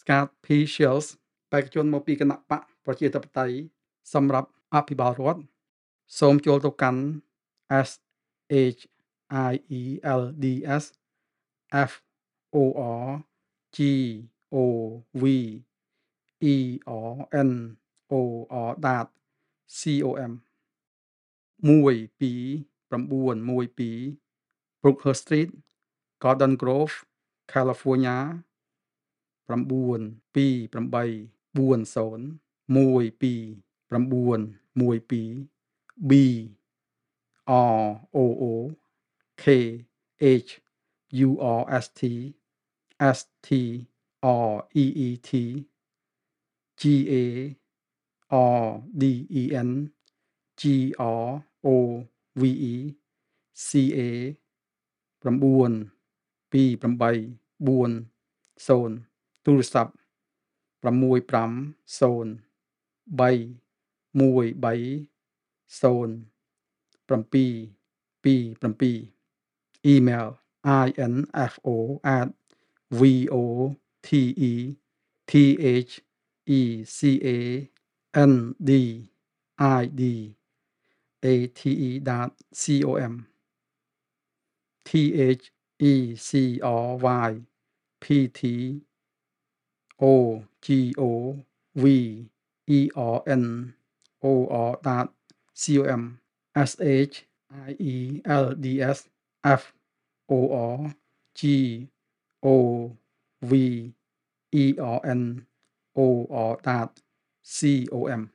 Scapicials បេក្ខជនមកពីគណៈបកប្រជាធិបតេយ្យសម្រាប់អភិបាលរដ្ឋសូមចូលទៅកាន់ SHIELDS.FORGOVERNOR.com 12 Brookhurst Street Garden Grove California 92840 12 B ROO KHURST STREET GARDEN GROVE CA 92840 ទូរស័ព្ទ650 3130727 Email info@voteCANDIDATE.com THECREPTOGOVERNOR.com SHIELDSFORGOVERNOR.com